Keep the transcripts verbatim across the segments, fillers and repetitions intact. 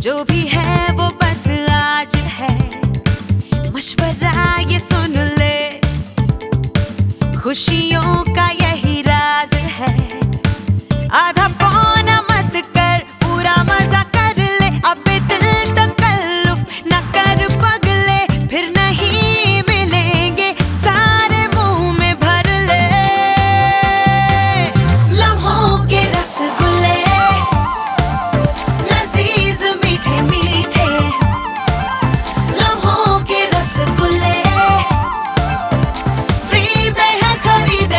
जो भी है वो बस आज है, मशवरा ये सुन ले, खुशियों का यही राज है। आधा पौना मत कर, पूरा मजा कर ले, अब दिल तकल्लुफ न कर पगले, फिर नहीं मिलेंगे सारे मुंह में भर ले। लम्हों के रसगुल्ले लजीज मीठे मीठे, लम्हों के रसगुल्ले फ्री में है खरीदे।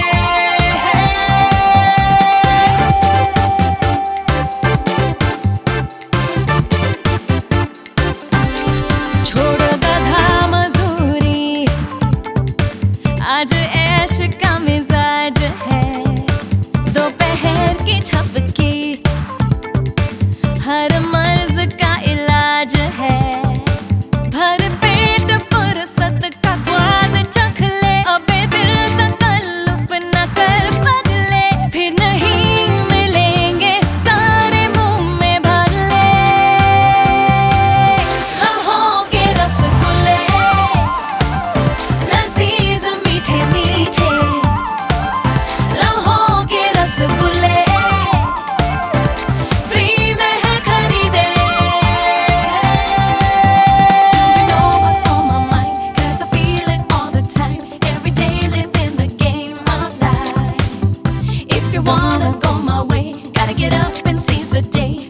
छोड़ गधा मजूरी, आज ऐश का मिजाज है, दोपहर की झपकी हर मर्ज का इलाज है। भर पेट फुर्सत का स्वाद चख ले, अबे दिल तकल्लुफ न कर पगले, फिर नहीं मिलेंगे सारे मुंह में भर ले। लम्हों के रसगुल्ले लजीज मीठे मीठे, लम्हों के रसगुल्ले फ्री में है खरीदे। Do you know what's on my mind? 'Cause I feel it all the time, every day living the game of life. If you wanna go my way, gotta get up and seize the day.